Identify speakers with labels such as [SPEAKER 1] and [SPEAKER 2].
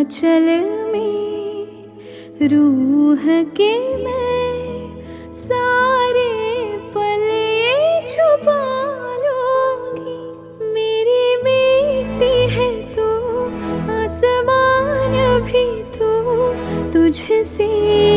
[SPEAKER 1] आंचल में रूह के मैं सारे पल ये छुपा लूंगी। मेरी मिट्टी है तू, आसमान भी तू, तुझसे